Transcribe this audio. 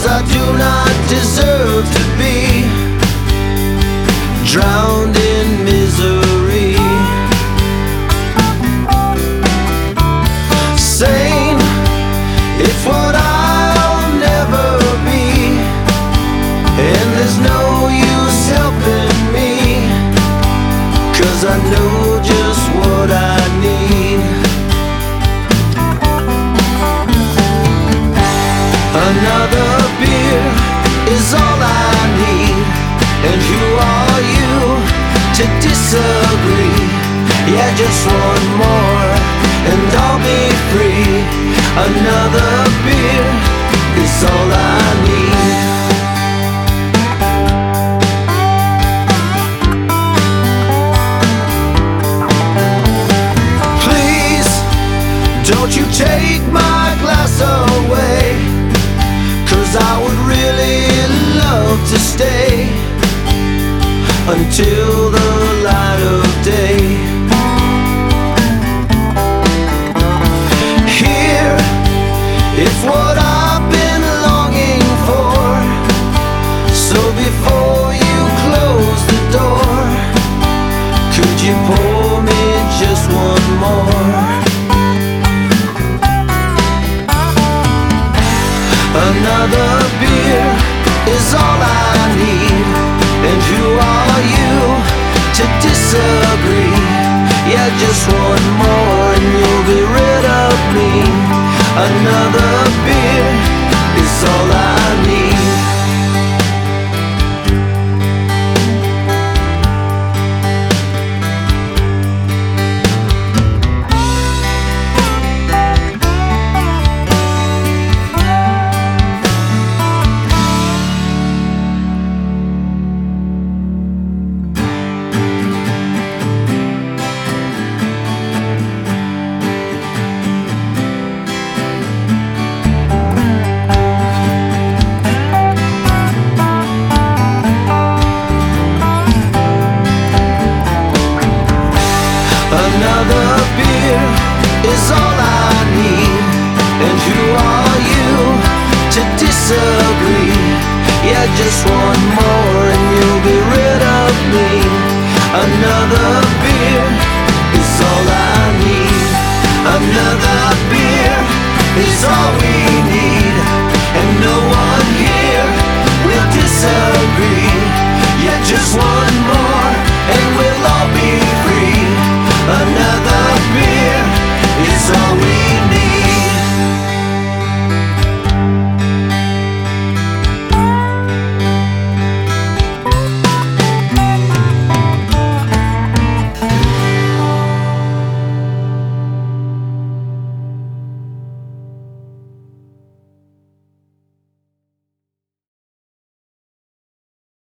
I do not deserve to be drowned in misery. Sane, it's what I'll never be, and there's no use helping me, 'cause I know just what I need. Another beer is all I need, and who are you to disagree? Yeah, just one more and I'll be free. Another beer is all I need. Please, don't you take my glass away, 'cause I would really love to stay until the light of day. Here, it's what I've been longing for, so before you close the door, could you pour me just one more? Another beer is all I need, and who are you to disagree? Yeah, just one more and you'll be rid of me. Another beer is all I need. Another beer is all I need, and who are you to disagree? Yeah, just one more and you'll be rid of me. Another beer is all I need. Another beer is all we need, and no one